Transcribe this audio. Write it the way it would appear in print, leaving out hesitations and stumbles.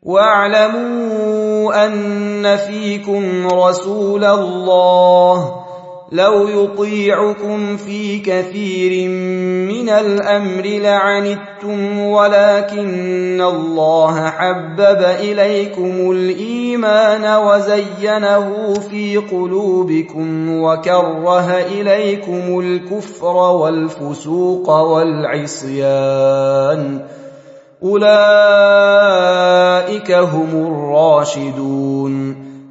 واعلموا أن فيكم رسول الله لو يطيعكم في كثير من الأمر لعنتم ولكن الله حبب إليكم الإيمان وزينه في قلوبكم وكره إليكم الكفر والفسوق والعصيان أولئك هم الراشدون